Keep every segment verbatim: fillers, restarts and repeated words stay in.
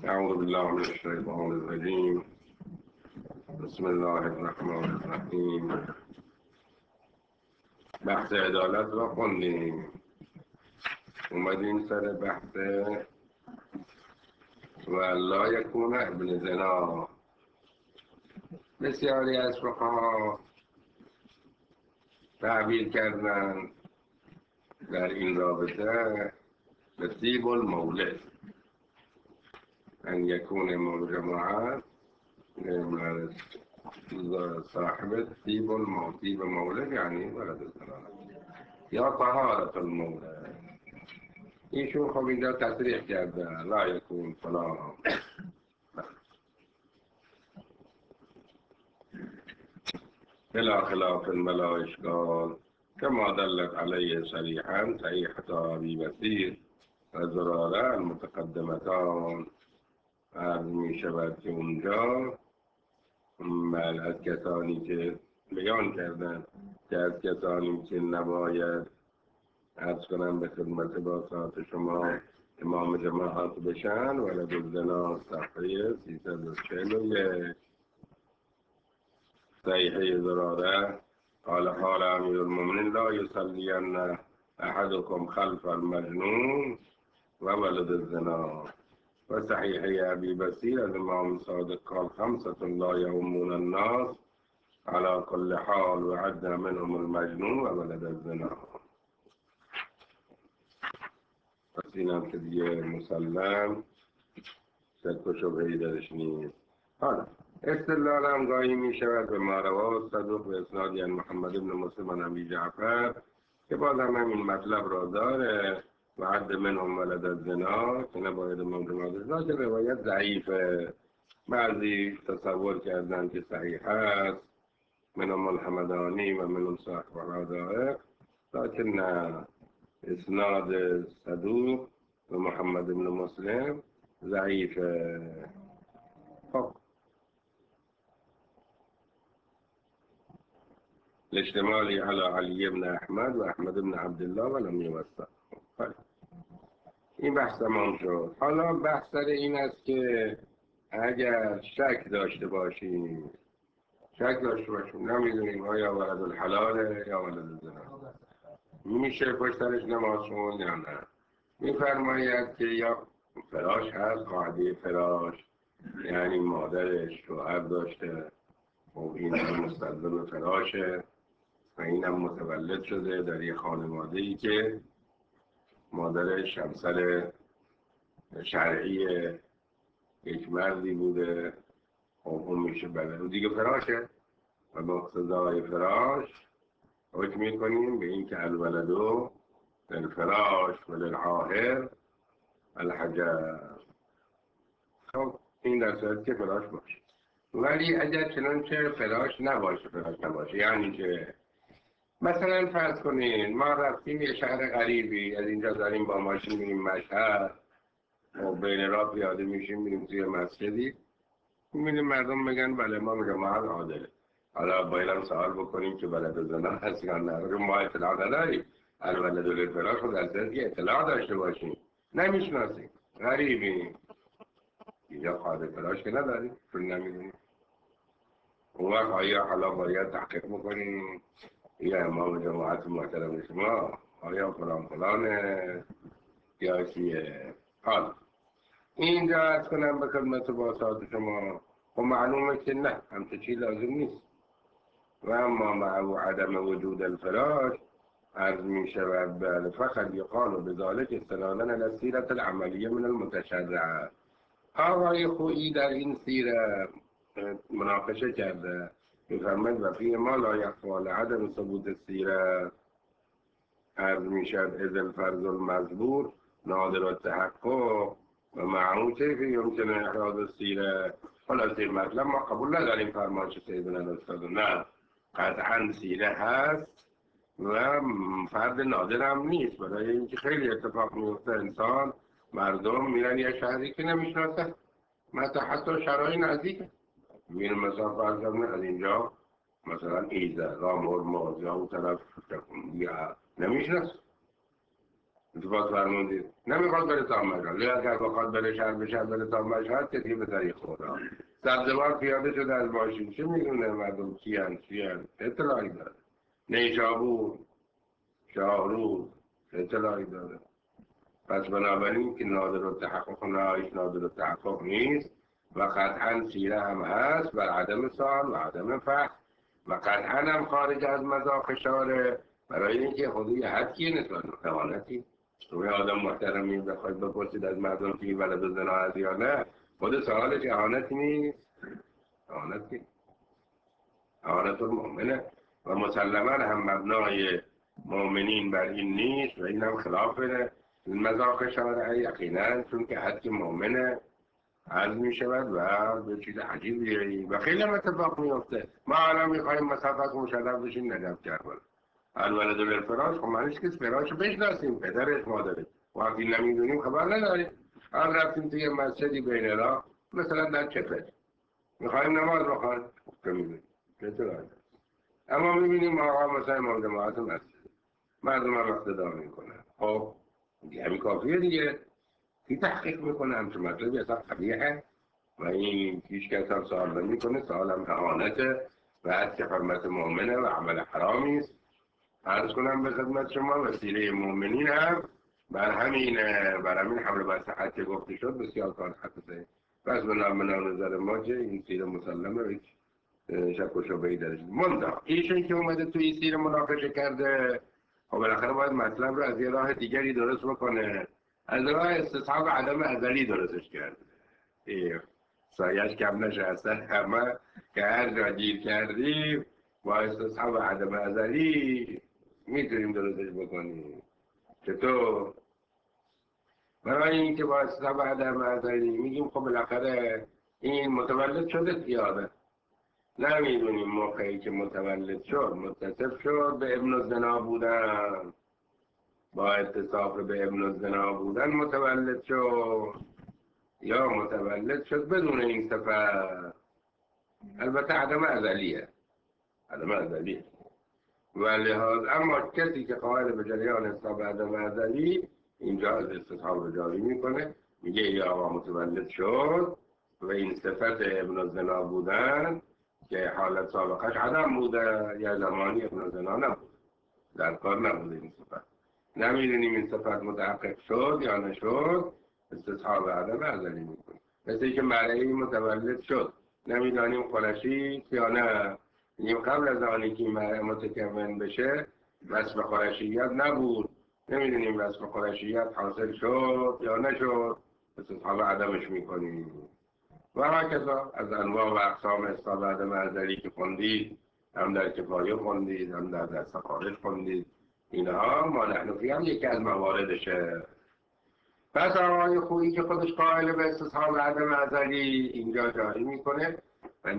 أعوذ بالله من الشيطان الرجيم. بسم الله الرحمن الرحیم. بحث عدالت را خوندیم. اومدیم سر بحث و لا یکون ابن زنا. بسیاری از فقها تعبیر کردن در این رابطه به طیب المولد، ان یکون مرجمعات صاحب طیب المولد. طیب مولد یعنی ولد الزنا یا طهارت المولد. ایشون خب اینجا تصریح کرده لا یکون فلان. بلا خلاف ولا اشکال كما دلت عليه صریحا صحیحة ابی بصیر و زراره المتقدمتان. عرض می شود که اونجا از کسانی که بیان کردن که از کسانی که نباید عرض کنم به خدمت باسات شما امام جماعت بشن ولد الزنا صفحه سیصد و چهل و یک. صحیحه زراره قال قال امیر المؤمنین لا یصلین احدکم خلف المجنون و ولد الزنا. و صحیحه ابی بصیر از امام صادق قال خمسة لا یهمون الناس على كل حال و عد منهم المجنون و ولد الزنا. پس این هم که دیگه مسلم شک و شبهی درش نیست. حالا استدلال هم گاهی می شود به ما رواه صدوق و اسنادی عن محمد بن مسلم عن ابی جعفر که باز هم این مطلب را داره و عد منهم ولد الزنا که نباید ممکنات ازنا، که روایت ضعیفه. بعضی تصور کردن که صحیح هست، منهم الحمدانی و منهم صاحب العدائق، لیکن نه، اسناد صدوق و محمد بن مسلم ضعیفه. خب الاشتمالی على علی بن احمد و احمد بن عبدالله و لم یوثق. این بحث تمام شد. حالا بحث سر این است که اگر شک داشته باشیم شک داشته باشیم نمیدونیم آیا ولد الحلاله یا ولد الزنا، میشه پشت سرش نماز خوند یا نه. میفرماید که یا فراش هست، قاعده فراش یعنی مادرش شوهر داشته و این هم مستلزم فراشه و این هم متولد شده در یه خانواده‌ای که مادرش همسر شرعی یک مردی بوده. خب اون میشه بلد و دیگه فراشه و با اقتضای فراش حکم میکنیم به این که الولدو للفراش و للعاهر الحجر. خب این در صورت که فراش باشه. ولی اگر چنانچه فراش نباشه فراش نباشه یعنی که مثلا فرض کنین ما رفتیم یه شهر غریبی، از اینجا داریم با ماشین میریم مشهد و بین راه پیاده میشیم میریم توی مسجدی میبینیم مردم میگن بله ما جماعت عادله. حالا باید هم سوال بکنیم که ولد الزنا هست یا نه. ما اطلاع نداریم. الولد للفراش خود از که اطلاع داشته باشیم نمیشناسیم، غریبیم، اینجا قاعده فراش که نداریم چون نمیدونیم. اون وقت آیا حالا باید تحقیق بکنیم یا امام جماعت محترم شما آیا فلان فلانه یا چیه؟ حالا اینجا از کنم به خدمت باسات شما و معلومه که نه همچه چی لازم نیست. و اما مع عدم وجود الفراش عرض می شود بله فقط یقال بذالک استنادن السیرت العملیه من المتشرع. آقای خویی در این سیره مناقشه کرده میفرماید و فی ما لا یخفی عدم ثبوت السیره عرض می شود اذ الفرض المذبور نادر التحقق و معه کیف یمکن احراز السیره. خلاصه مطلب ما قبول نداریم فرمایش سیدنا الاستاد، نه قطعا سیره هست و فرد نادر هم نیست، برای اینکه خیلی اتفاق میفته انسان مردم میرن یه شهری که نمیشناسه، مثلا حتی شهرهای نزدیک میرن مثلا فرض کنید از اینجا مثلا ایزه رام هرمز یا اون طرف یا نمیشناسه اتفاق فرمودید نمیخواد بره تا مشهد، یا اگر بخواد بره شهر به شهر بره تا مشهد که دیگه به طریق خدا سبزوار پیاده شده از ماشین، چه میدونه مردم کیان کیان اطلاعی داره. نیشابور شاهروز اطلاعی داره. پس بنابراین که نادر التحقق نهاییش نادر التحقق نیست و قطعا سیره هم هست و عدم سال و عدم فهم و قطعا هم خارج از مذاق شاره، برای اینکه خود یه حدی نسبت به خیانتی روی آدم محترمی بخواید بپرسید از مردم که این ولد زنا هست یا نه، خود سوالش اهانتی نیست؟ اهانتی اهانت المؤمنه و مسلما هم مبنای مؤمنین بر این نیست و این هم خلاف مذاق شارعه یقینا، چون که حد مؤمنه عرض می شود و به چیز عجیبی و خیلی هم اتفاق می افته. ما الان می خواهیم مسافت مشرف بشیم نجف کربلا الولد الفراش، خب معنیش که فراش بشناسیم پدرش مادرش، وقتی نمیدونیم خبر نداریم. الان رفتیم توی مسجدی بین راه مثلا در چپج می خواهیم نماز بخواهیم که می بینیم، اما می بینیم آقا مثلا امام جماعت مسجد مردم هم اقتدا می کنن. خب همین کافیه دیگه. کی تحقیق میکنه همچون مطلبی اصلا قبیحه و این هیچ کس هم سوال نمیکنه، سوال هم اهانته و حد حرمت مؤمنه و عمل حرامی است. عرض کنم به خدمت شما وسیله مؤمنین هم بر همین بر همین حمل بر صحت که گفته شد بسیار کار حساسه. پس بنا نظر ما که این سیر مسلمه و هیچ شک و شبهه‌ای درش منتها ایشون که اومده توی این سیر مناقشه کرده، خب بالاخره باید مطلب رو از یه راه دیگری درست بکنه، از راه استصحاب عدم ازلی درستش کرده. سایش کم نشه اصلا همه که هر جا گیر کردیم با استصحاب عدم ازلی میتونیم درستش بکنیم. چطور؟ برای اینکه با استصحاب عدم ازلی میگیم خب بالاخره این متولد شده زیاده، نمیدونیم موقعی که متولد شد متصف شد به ابن الزنا بودن، با اتصاف به ابن الزنا بودن متولد شد یا متولد شد بدون این صفت. البته عدم ازلیه، عدم ازلیه و لحاظ اما کسی که قائل به جریان استصحاب عدم ازلی اینجا از استصحاب جاری میکنه، میگه یا آقا متولد شد و این صفت ابن الزنا بودن که حالت سابقش عدم بوده یا زمانی ابن الزنا نبود، در کار نبوده این صفت، نمیدونیم این صفت متحقق شد یا نشد، استصحاب عدم ازلی میکنیم. مثل اینکه مرئی متولد شد نمیدانیم خورشی یا نه، میگیم قبل از آنی که مرئی متکون بشه وصف خورشیت نبود، نمیدونیم وصف خورشیت حاصل شد یا نشد، استصحاب عدمش میکنیم. و هکذا از انواع و اقسام استصحاب عدم ازلی که خوندید، هم در کفایه خوندید هم در دست خارج خوندید، اینها ما نحنفی هم یکی از مواردشه. پس آقای خویی که خودش قائل به استصحاب عدم ازلی اینجا جاری میکنه و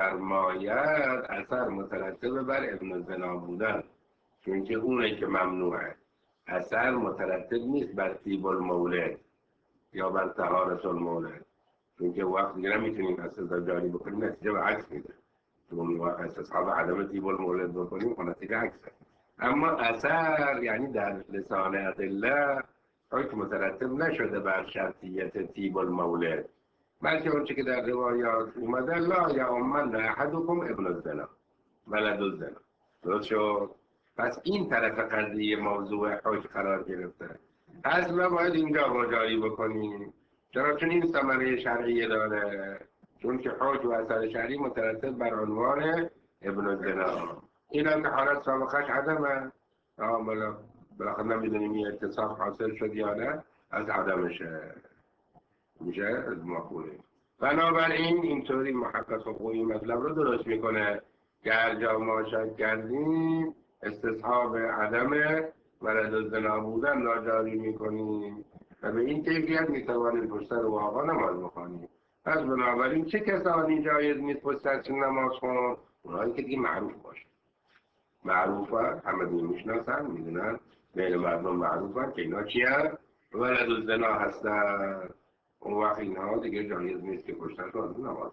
میفرماید اثر مترتب بر ابن الزنا بودن، چون که اونه که ممنوعه، اثر مترتب نیست بر طیب المولد یا بر طهارت المولد، چون که وقت دیگه نمیتونیم استصحاب جاری بکنیم نتیجه به عکس میده، چون وقت استصحاب عدم طیب المولد بکنیم خب نتیجه عکسه. اما اثر یعنی در لسان ادله حکم مترتب نشده بر شرطیت طیب المولد، بلکه اونچه که در روایات اومده لا یعمن احدکم ابن الزنا ولد الزنا. درست شد؟ پس این طرف قضیه موضوع حکم قرار گرفته، پس ما باید اینجا مجاری بکنیم. چرا؟ چون این ثمره شرعی داره، چون که حکم و اثر شرعی مترتب بر عنوان ابن الزنا. این هم که حالت سابقش عدمه، بلا بالاخره نمیدونیم این اتصاف حاصل شد یا نه، از عدمشه میشه از مقوله. بنابراین اینطوری محقق حقوقی مطلب رو درست میکنه که هر جا ما شک کردیم استصحاب عدم ولد الزنا بودن را جاری میکنیم و به این کیفیت میتوانیم پشت سر آقا نماز بخوانیم. پس بنابراین چه کسانی جایز نیست پشت سر نماز خون؟ اونایی که دیگه معروف باشه، معروفه، همه دیگه میشناسن میدونن، بین مردم معروفن که اینا چی هست؟ ولد الزنا هستن. اون وقت اینها دیگه جایز نیست که پشتش نماز.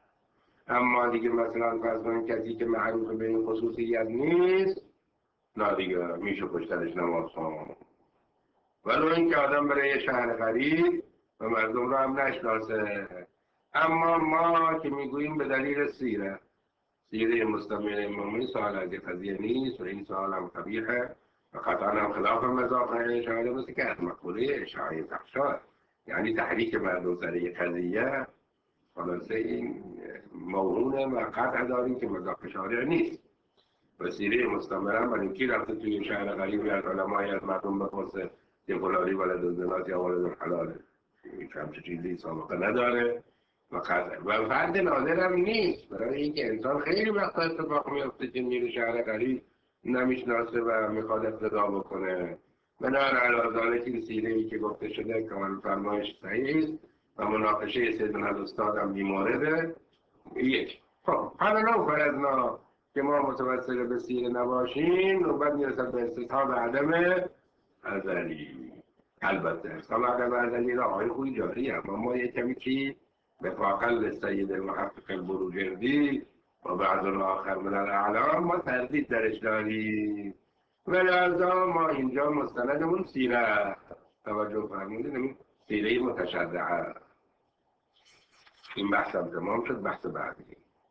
اما دیگه مثلا فرض کنید کسی که معروف به این خصوصیت نیست، نه دیگه میشه پشتش نماز خوند. ولو اینکه آدم برای یه شهر غریب و مردم رو هم نشناسه. اما ما که میگوییم به دلیل سیره سیره مستمر امامی سوال از این قضیه نیست و این سوال هم قبیحه و قطعا هم خلاف مذاق شاعره، مثل که از مقوله اشاعه تخشار، یعنی تحریک مردم سر یک قضیه. خلاصه این موهونه و قطع داریم که مذاق شاعره نیست. و سیره مستمر هم برای کی رفته توی شهر غریبی از علمای از مردم بپرسه که فلانی ولد الزنات یا ولد الحلاله، هیچ همچه چیزی سابقه نداره و قطع و فرد نادر هم نیست، برای اینکه انسان خیلی وقت اتفاق میفته که میره شهر غریب نمیشناسه و میخواد اقتدا بکنه. بنابراین علی ذالک این سیره ای که گفته شده کامل فرمایش صحیح است و مناقشه سیدنا الاستاد هم بیمارده. یک خب حالا نو فرضنا که ما متوسل به سیره نباشیم و بعد میرسد به استصحاب عدم ازلی. البته استصحاب عدم ازلی را آقای خوی جاری، اما ما یک کمی که به فاقل سید المحقق البروجردی و بعض آخر من الاعلام ما تردید درش داریم و لذا ما اینجا مستندمون سیره. توجه فرمودید، این سیره متشرعه. این بحث هم تمام شد. بحث بعدی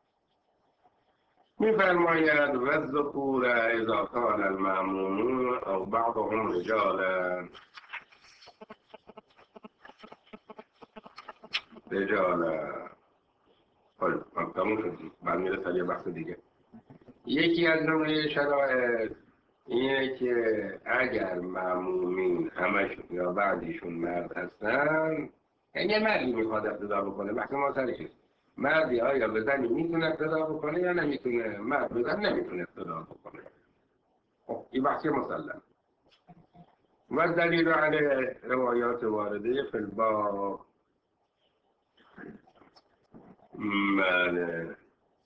میفرماید و الذکور اذا کان المأمومون او بعضهم رجالا رجالا. خب هم تموم شد. بعد میرسد یه بحث دیگه. یکی از نوع شرایط اینه که اگر مأمومین همشون یا بعضیشون مرد هستن، یعنی یه مردی میخواد اقتدا بکنه، بحث ما سرش است. مردی آیا به زنی میتونه اقتدا بکنه یا نمیتونه؟ مرد به زن نمیتونه اقتدا بکنه. خب این بحث مسلم و دلیل علی روایات وارده فی الباب. بله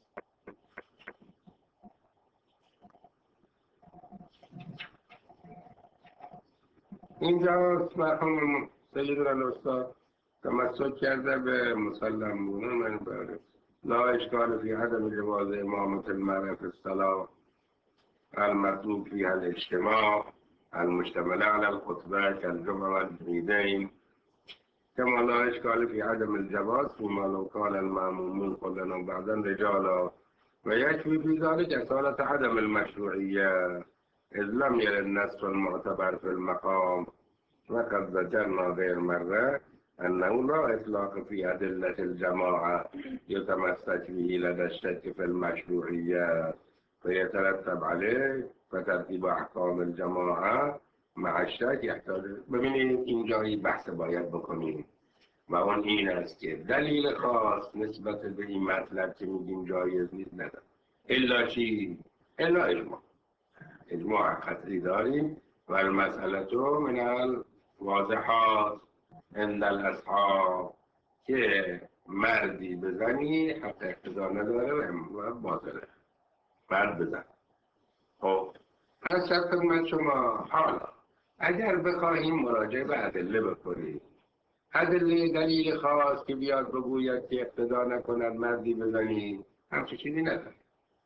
اینجا مرحوم سیدنا الاستاد تمسک کرده به مسلم بودن من باره لا اشکال فی عدم جواز امامت المرأة فی الصلاة المطلوب فيها الاجتماع المشتمل على الخطبة كالجمعة والعيدين، كما لا إشكال في عدم الجواز فيما لو كان المأمومون كلنا بعدا رجالا، ويكفي في ذلك أصالة عدم المشروعية إذ لم ير النص المعتبر في المقام. وقد ذكرنا غير مرة أنه لا إطلاق في أدلة الجماعة يتمسك به لدى الشك في المشروعية فيترتب عليه فترتيب أحكام الجماعة مع الشك يحتاج. ببینید اینجایی بحث باید بکنیم و اون این است که دلیل خاص نسبت به این مطلب که میگیم جایز نیست ندارد. الا چی؟ الا اجماع. اجماع قطعی داریم و المسئله تو من الواضحات عند الاصحاب که مردی بزنی حق اقتدا نداره و باطله. مرد بزن. خب از خدمت شما حالا اگر بخواهیم مراجعه به ادله بکنیم، ادله دلیل خاص که بیاد بگوید که اقتدا نکند مردی بزنی، همچه چیزی نداره.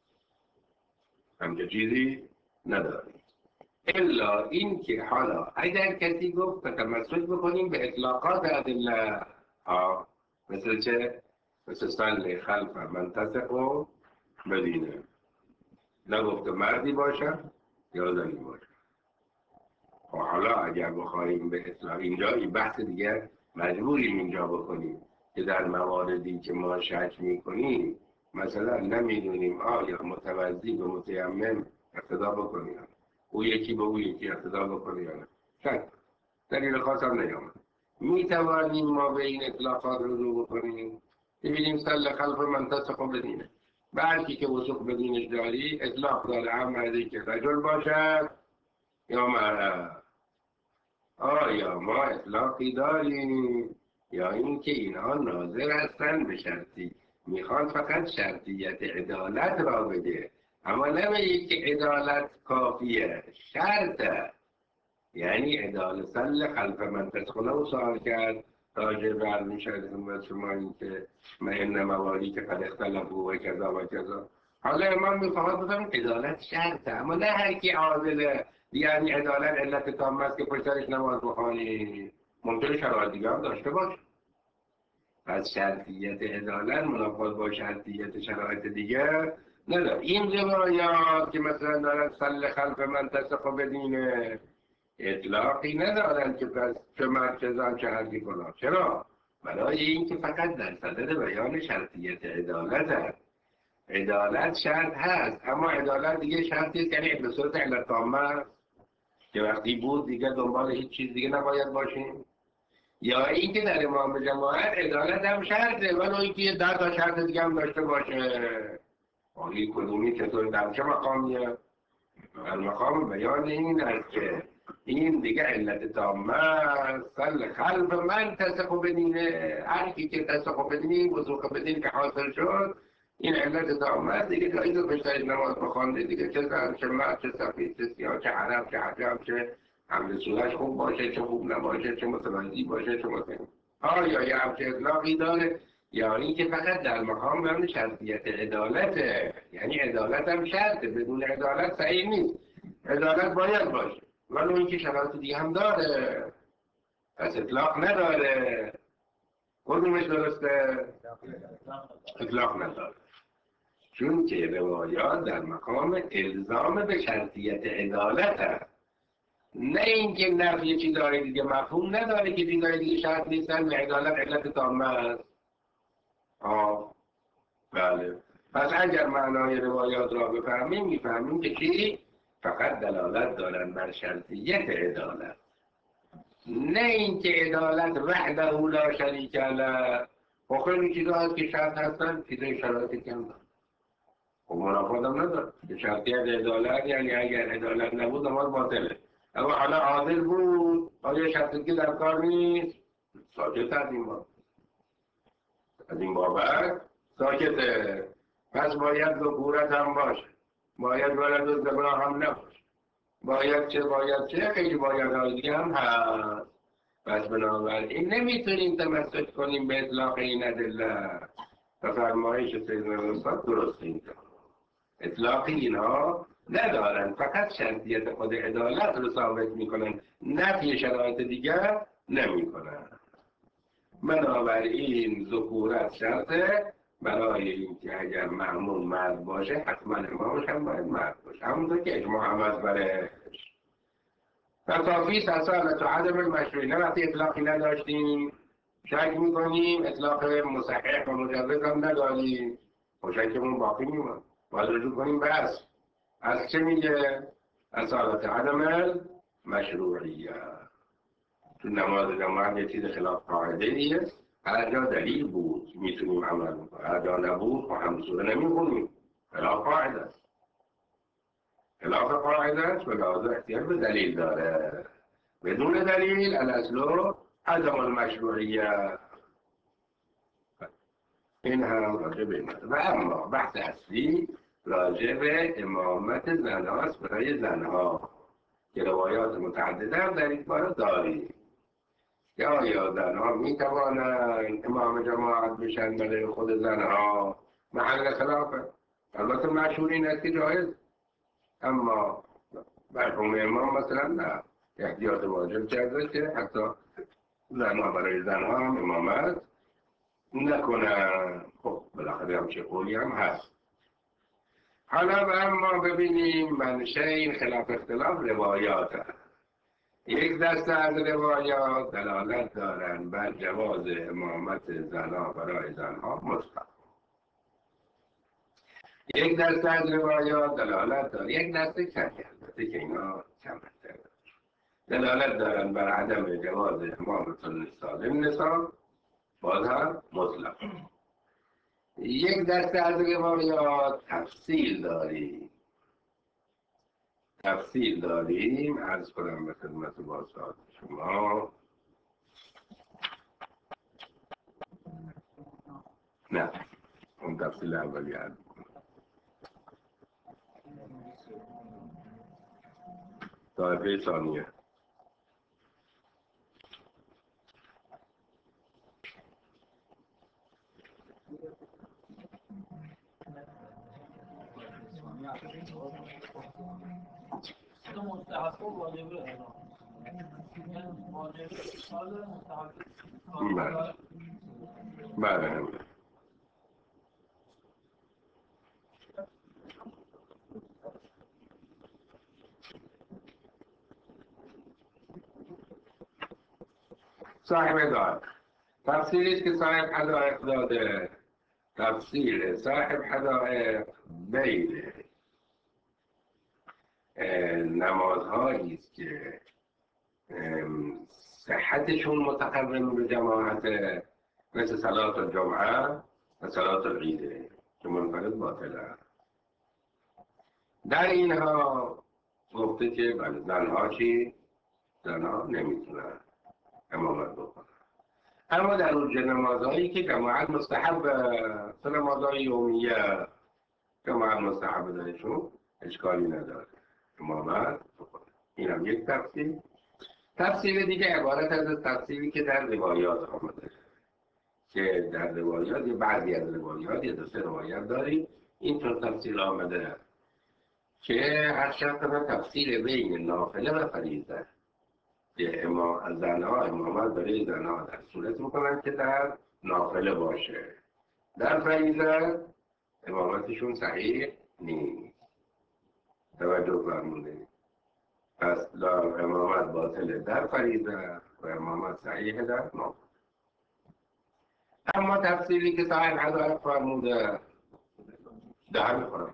همچه چیزی نداره. الا این که حالا اگر کسی گفت تمسک بکنیم به اطلاقات ادله ها، مثل چه؟ مثل صلی خلف من تثق بدینه، نگفته مردی باشد یا زنی باشد. خب حالا اگر بخواهیم به اطلاق اینجا این بحث دیگه مجبوریم اینجا بکنیم که در مواردی که ما شک میکنیم مثلا نمیدونیم آیا متوضی به متیمم اقتدا بکنیم، او یکی به او یکی اقتدا بکنیم یا نه، شک دلیل خاص هم نیامد. میتوانیم ما به این اطلاقات رجوع بکنیم ببینیم صلی خلف من تثق بدینه، بلکی که وثوق بدینش داری اطلاق داره هم مردی که رجل باشد یا مرد. آیا ما اطلاقی داریم یا اینکه اینها ناظر هستن به شرطی، میخوان فقط شرطیت عدالت را بده، اما نمیگه که عدالت کافیه، شرطه. یعنی عدالت صلی خلف من تسخونه و سوال کرد راجع بر میشد و شما این که من موالی که قد اختلفو و کذا و کذا. حالا امام میخواد بودم عدالت شرطه، اما نه هر کی عادله یعنی عدالت علت تام است که پشت سرش نماز بخوانی، ممکنه شرایط دیگه هم داشته باشه. پس شرطیت عدالت منافات با شرطیت شرایط دیگه نداره. این روایات که مثلا دارن سل خلف من تصفا بدینه اطلاقی ندارن که پس چه مرد چه زن چه حرفی کنن. چرا؟ برای این که فقط در صدد بیان شرطیت عدالت هست. عدالت شرط هست، اما عدالت دیگه شرطی است، یعنی به صورت علت تامه است که وقتی بود دیگه دنبال هیچ چیز دیگه نباید باشیم. یا اینکه در امام جماعت عدالت هم شرطه، ولی اینکه یه ده تا شرط دیگه هم داشته باشه. آقای کدومی چطور در چه مقامیه؟ در مقام بیان این است که این دیگه علت تامه است. سل خلف من تسخو بدینه، هر کی که تسخو بدینه وضوخ بدین که حاصل شد، این علت تامه است دیگه. جایی که بشترید نماز بخوانده دیگه، چه زن چه مرد چه سفید چه سیاه چه عرب چه عجم، چه حمل صورتش خوب باشه چه خوب نباشه، چه متوازی باشه چه متوازی، آیا یه همچه اطلاقی داره؟ یا اینکه فقط در مقام بیان شرطیت عدالته، یعنی عدالت هم شرطه، بدون عدالت صحیح نیست. عدالت باید باشه، ولی اون که شرایط دیگه هم داره، پس اطلاق نداره. کدومش درسته؟ اطلاق نداره، چون که روایات در مقام الزام به شرطیت عدالت هست، نه اینکه نفی چیزهای دیگه مفهوم نداره که چیزهای دیگه شرط نیستن و عدالت علت تامه است. آه بله. پس اگر معنای روایات را بفهمیم میفهمیم که چی؟ فقط دلالت دارن بر شرطیت عدالت، نه اینکه عدالت وحده لا شریک له. و خیلی چیزا هست که شرط هستن، چیزای شرایطی کم دارن، خب منافات هم نداره. شرطیت عدالت یعنی اگر عدالت نبود نماز باطله. اما حالا عادل بود، آیا شرطی که در کار نیست؟ ساکت از این باب، از این بابت ساکته. پس باید ذکورت هم باشه، باید ولد و زبرا هم نباشه، باید چه باید چه خیلی باید های دیگه هم هست. پس بنابراین نمیتونیم تمسک کنیم به اطلاق این ادله و فرمایش سیدنا استاد درست اینجا. اطلاقی اینها ندارن، فقط شرطیت خود عدالت رو ثابت میکنن، نفی شرایط دیگر نمیکنن. بنابراین ذکورت شرطه برای اینکه اگر مأمون مرد باشه حتما امامش هم باید مرد باشه، همونطور که اجماع هم از برش. فتافیس اصالت و عدم المشروعی، نه وقتی اطلاقی نداشتیم شک میکنیم، اطلاق مصحح و مجرد هم نداریم، و شکمون باقی میمون، باید رجوع کنیم. بس از چه میگه؟ اصالت عدم المشروعیه. تو نماز جماعت یه چیز خلاف قاعده ایه، هر جا دلیل بود میتونیم عمل کنیم، هر جا نبود و همسوره نمیخونیم، خلاف قاعده است. خلاف قاعده است و لازم احتیاج به دلیل داره. بدون دلیل الاصل عدم المشروعیه. این هم راجع به این. و اما بحث اصلی راجع به امامت زنهاست برای زنها که روایات متعدده هم در این باره داریم. یا آیا زنها می توانند امام جماعت بشن برای خود زنها؟ محل خلافه. البته مشهور این است که جایز، اما مرحوم امام مثلا نه، احتیاط واجب کرده که حتی زنها برای زنها هم امامت نکنن. خب بالاخره هم چه قولی هم هست. حالا به اما ببینیم منشه این خلاف اختلاف روایات هست. یک دسته از روایات دلالت دارند بر جواز امامت زنها برای زنها مطلق. یک دسته از روایات دلالت دارند، یک دسته کمی البته که اینا کم دلالت دارند بر عدم جواز امامت النساء للنساء، باز هم مطلق. یک دسته از روایات تفصیل داریم تفصیل داریم عرض کنم به خدمت بازار شما. نه اون تفصیل اولی عرض کنم. طایفه ثانیه بله بله. صاحب دار تفسیری که صاحب حدائق داده، تفسیر صاحب حدائق بین نمازهایی است که صحتشون متقرن به جماعت، مثل صلات الجمعه و صلات العید که منفرد باطله. در اینها گفته که بله زنها چی؟ زنها نمیتونن امامت بکنن. اما در اون نمازهایی که جماعت مستحب، سه نمازهای یومیه جماعت مستحب دارشون اشکالی نداره امامت بکنن. این هم یک تفسیر. تفسیر دیگه عبارت از تفسیری که در روایات آمده، که در روایات بعضی از روایات یا دو سه روایت داریم اینطور تفسیر آمده که هر شخص تفسیر بین نافله و فریضه که اما زنها امامت برای زنها در صورت میکنن که در نافله باشه، در فریضه امامتشون صحیح نیست. توجه فرمودید. پس امامت باطله در فریضه و امامت صحیح در نافله. اما تفسیری که صاحب حدائق فرموده در میخورم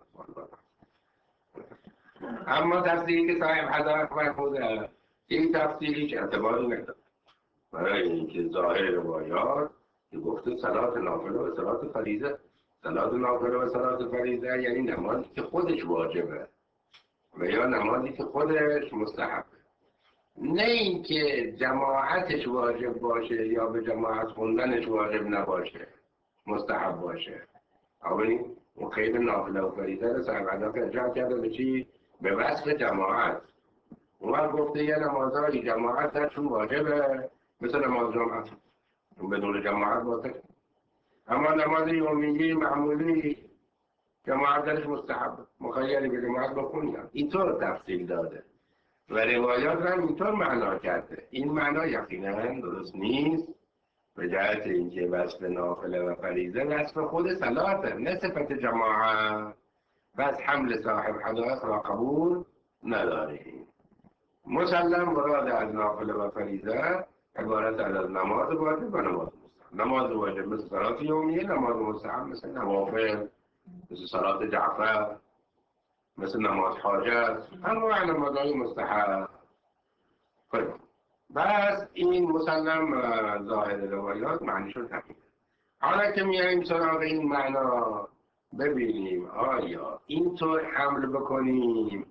اما تفسیری که صاحب حدائق فرموده این تفسیر هیچ اعتباری نداره، برای اینکه ظاهر روایات که گفته صلات نافله و صلات فریضه، صلات نافله و صلات فریضه یعنی نمازی که خودش واجبه و یا نمازی که خودش مستحبه، نه اینکه جماعتش واجب باشه یا به جماعت خوندنش واجب نباشه، مستحب باشه. آبینید اون خیلی نافله و فریضه رو صاحب حدائق ارجاع کرده به چی؟ به وصف جماعت. اون گفته یه نمازهای جماعت درشون واجبه مثل نماز جمعه، بدون جماعت باطل. اما نماز یومیه معمولی جماعت درش مستحب، مخیری به جماعت بخونی. اینطور تفصیل داده و روایات رو اینطور معنا کرده. این معنا یقینا درست نیست، به جهت اینکه وصف نافله و فریضه وصف خود صلاته نه صفت جماعت. بس حمل صاحب حدائق را قبول نداریم. مسلم مراد از نافله و فریضه عبارت از نماز واجب و نماز مستحب. نماز واجب مثل صلات یومیه، نماز مستحب مثل نوافل، مثل صلات جعفر، مثل نماز حاجت، انواع نمازهای مستحب. خب بس این مسلم ظاهر روایات معنیشون همینه. حالا که میایم سراغ این معنا ببینیم آیا اینطور حمل بکنیم،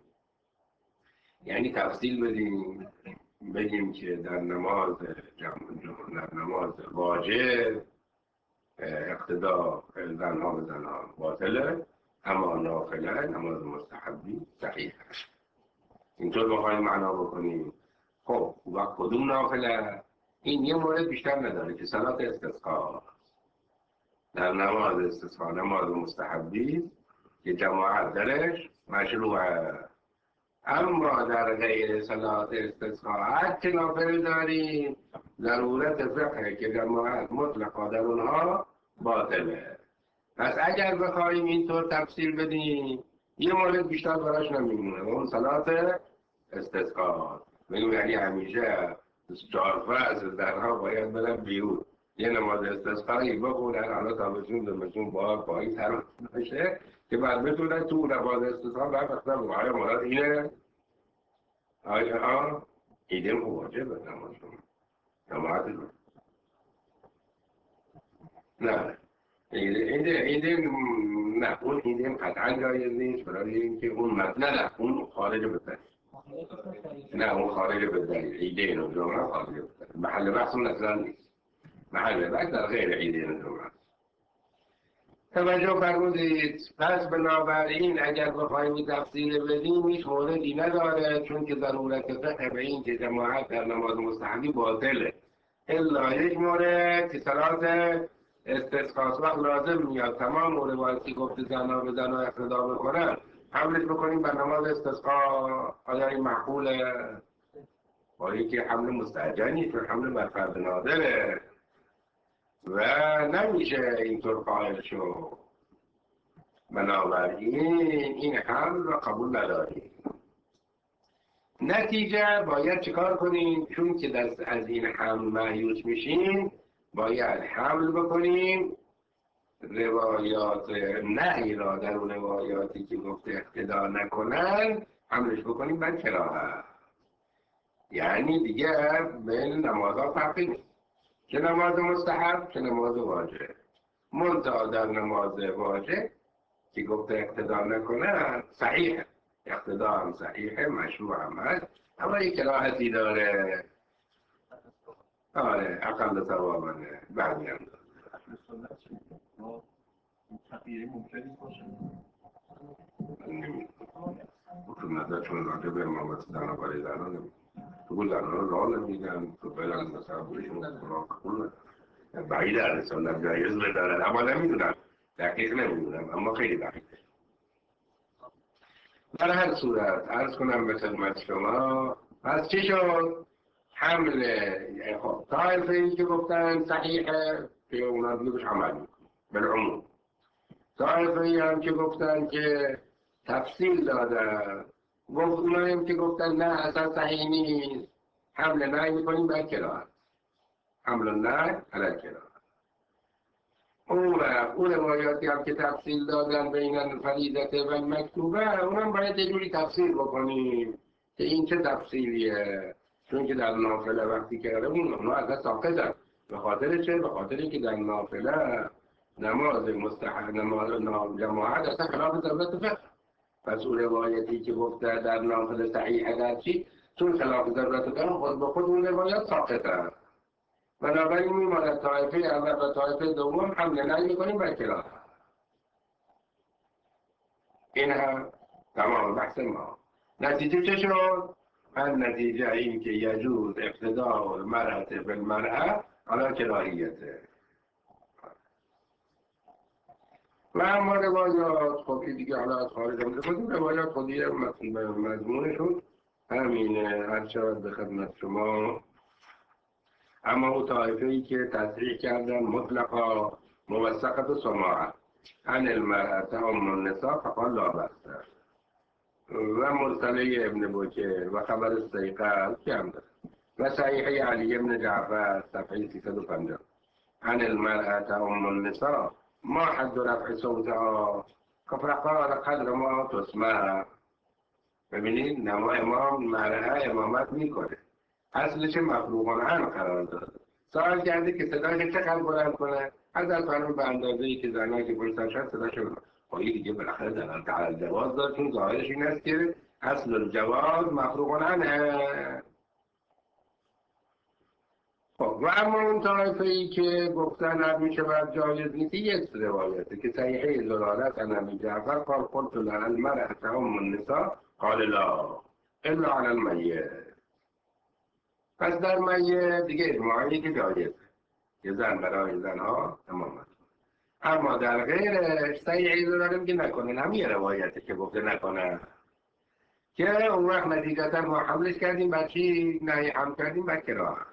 یعنی تفصیل بدیم بگیم که در نماز در نماز واجب اقتدا زنها به زنها باطله، اما نافله نماز مستحبی صحیح است. اینطور بخوایم معنا بکنیم. خب و کدوم نافله؟ این یه مورد بیشتر نداره که صلات استسقا در نماز استسقا نماز مستحبی که جماعت درش مشروعه. اما در غیر صلات استسقا هر که نافله داریم ضرورت فقه که جماعت مطلقا در اونها باطله. پس اگر بخوایم اینطور تفصیل بدیم یه مورد بیشتر براش نمیمونه و اون صلات استسقا. بگیم یعنی همیشه چهار فصل درها باید بدن بیرون یه نماز استسقایی بخونن، حالا تابستون زمستون باد پاییز هر باشه که بعد بتونن تو نماز استسقا برفتن و آیا مراد اینه؟ آیا ایده واجبه نماز جماعت رو نه ایده ایده ایده نه اون ایده قطعا جایز نیست، برای اینکه اون نه نه اون خارج بزنی نه اون خارج بزنی ایده نجوم خارج بزنی محل بحث اون اصلا نیست. محل بحث در غیر ایده نجوم هست. توجه فرمودید. پس بنابراین اگر بخواهیم تفصیل بدیم هیچ موردی نداره، چون که ضرورت فقه به این که جماعت در نماز مستحبی باطله الا یک مورد که صلات استسقاء وقت لازم میاد. تمام روایتی گفته زنها به زنها اقتدا بکنن حملش بکنیم بر نماز استسقا. آیا این معقوله؟ با یکی حمل مستعجل نیست، چون حمل بر فرد نادره و نمیشه اینطور قائل شد. بنابراین این حمل را قبول نداریم. نتیجه باید چیکار کنیم؟ چون که دست از این حمل مایوس میشیم، باید حمل بکنیم روایات نهی را در اون روایاتی که گفته اقتدا نکنن حملش بکنیم بر کراهت. یعنی دیگه بین نمازها فرقی نیست، چه نماز مستحب چه نماز واجب. منتها در نماز واجب که گفته اقتدا نکنن صحیحه، اقتدا هم صحیحه، مشروع هم هست، اما یک کراهتی داره. آره اقل ثوابانه بعدی هم داره. تغییری ممکنی باشه؟ چون نظر چون راجع به امامت زنها برای زنها نمیدن، تو زنها راه نمیدن، تو برن مثلا بهشون قرآن قبول بعید در رسالت جایز بدارن، اما نمیدونم، دقیق نمیدونم، اما خیلی بعید. در هر صورت عرض کنم به خدمت شما، پس چی شد؟ حمل خب طایفه ای که گفتن صحیحه که اونا دیگه بهش عمل میکنن بالعموم، طایفه ای هم که گفتن که تفصیل دادن، گفت اونایی که گفتن نه اصلا صحیح نیست، حمل نه میکنیم بر کراهت، حمل نه علی کراهت. اون اون روایاتی هم که تفصیل دادن بین الفریضه و مکتوبه، اونم باید یه جوری تفصیل بکنیم که این چه تفصیلیه، چون که در نافله وقتی کرده اون اونا ازش ساقطن. به خاطر چه؟ به خاطر که در نافله نماز مستحب، نماز جماعت اصلا خلاف ضرورت فقه. پس اون روایتی که گفته در نافله صحیح در چی؟ چون خلاف ضرورت فقه خود به خود اون روایت ساقطه. بنابراین میماند طایفه اول و طایفه دوم حمل نهی میکنیم بر کراهت. این هم تمام بحث ما. نتیجه چه شد؟ من نتیجه این که یجوز اقتداء المرأة بالمرأة علی کراهیته. و اما روایات خب دیگه حالا از خارج آمده بود، روایات خودی مضمونشون همین هر شود به خدمت شما. اما او طایفه ای که تصریح کردن مطلقا موثقت سماعت عن المرأة ام النساء فقال لا بأس، و مرسله ابن بکر و خبر السیقل که هم داره، و صحیحه علی ابن جعفر صفحه سیصد و پنجاه عن المرأة ام النساء ما حد رفع صوتها فقال قدر ما تسمع. ببینید نما امام مرأة امامت میکنه، اصلش مفروغان عنه قرار داد. سوال کرده که صداش چقدر بلند کنه؟ از در قانون به اندازه ای که زنها که پشت شد صداشون خواهی دیگه بالاخره در تعال جواز داد، چون ظاهرش این است که اصل الجواز مفروغان عنه. خب و اما اون طایفه ای که گفتن هم می شود جایز نیست، یک روایته که صحیحه زلالت عن ابی جعفر قال قلت لها المرأة ام النساء قال لا الا علی المیت. پس در میت دیگه اجماعی که جایزه، یه زن برای زنها تمامت. اما در غیرش صحیحه زلالت که نکنه، هم یه روایته که گفته نکنه، که اون وقت نتیجتا ما حملش کردیم بر چی؟ نهی حمل کردیم بر کراهت.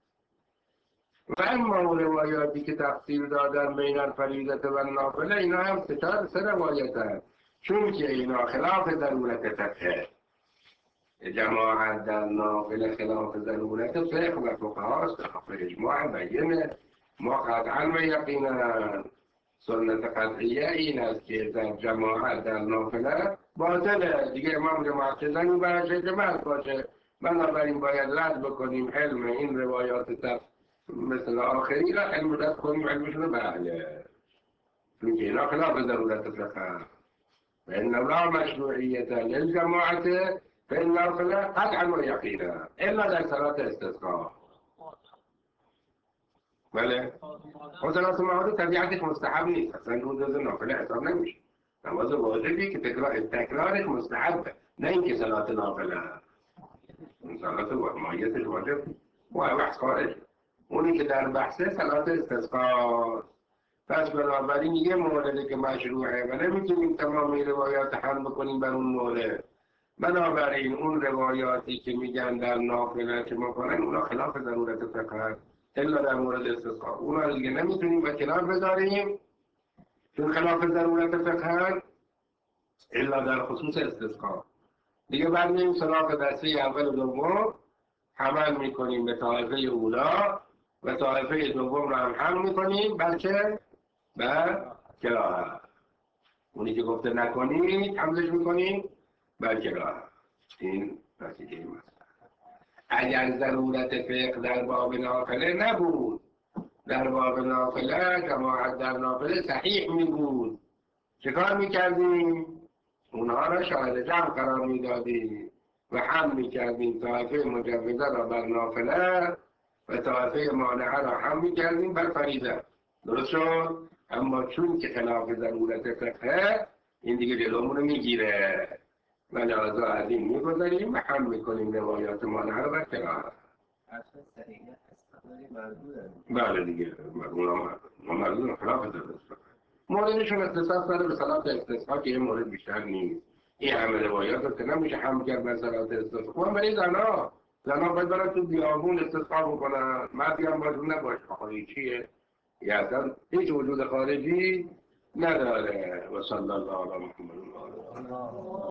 و اما اون روایاتی که تفصیل دادن بین الفریضه و النافله، اینا هم سه سه روایت هست، چون که اینا خلاف ضرورت فقه. جماعت در نافله خلاف ضرورت فقه و فقها است، خلاف اجماع بینه. ما قطعا و یقینا سنت قطعیه این است که در جماعت در نافله باطله، دیگه امام جماعت زنی برشه جماعت باشه. بنابراین باید رد بکنیم علم این روایات تفصیل مثل آخری را علم رد کنیم، علمشون بله، چون که اینا خلاف ضرورت فقه. و این لا مشروعیت للجماعت فإن النافله قطعا و یقینا الا در صلاة استسقا. بله و صلاة معاد طبیعتش مستحب نیست، اصلا اون جزء نافله حساب نمیشه. نماز واجبی که تکرار تکرارش مستحبه، نه اینکه صلاة نافله. صلاة مایتش واجب و بحث خارج. اونی که در بحثه صلاة استسقا. پس بنابراین یه موردی که مشروعه و نمیتونیم تمامی روایات حمل بکنیم بر اون مورد. بنابراین اون روایاتی که میگن در نافله که میکنن اونا خلاف ضرورت فقه هست، الا در مورد استسقا اونا دیگه نمیتونیم به کنار بذاریم چون خلاف ضرورت فقه هست، الا در خصوص استسقا. دیگه بعد میریم سراغ دسته اول و دوم، حمل میکنیم به طایفه اولا و طایفه دوم رو هم حمل میکنیم بلکه به کراهت. اونی که گفته نکنید حملش میکنیم به کراهت. این نتیجه این مسئله. اگر ضرورت فقه در باب نافله نبود، در باب نافله جماعت در نافله صحیح می بود، چه کار میکردیم؟ اونها را شاهد جمع قرار میدادیم و هم میکردیم طایفه مجوزه را بر نافله و طایفه مانعه را هم میکردیم بر فریضه. درست شد؟ اما چون که خلاف ضرورت فقه این دیگه جلومون رو میگیره و لحاظا از این میگذاریم و هم میکنیم روایات مانعه رو بر کراهت. اصلا صحیحیت استقلالی مردود بله دیگه اونا مردود خلاف ضرورت فقه. موردشون اختصاص داره به صلات استسقا که یه مورد بیشتر نیست. این همه روایات رو که نمیشه هم کرد بر صلات استسقا. هم برای زنا زنا باید برای تو بیابون استسقا بکنن، مردی هم باشون نباشه. خواهی چیه؟ یه اصلا هیچ وجود خارجی نداره. و صلی الله علی محمد.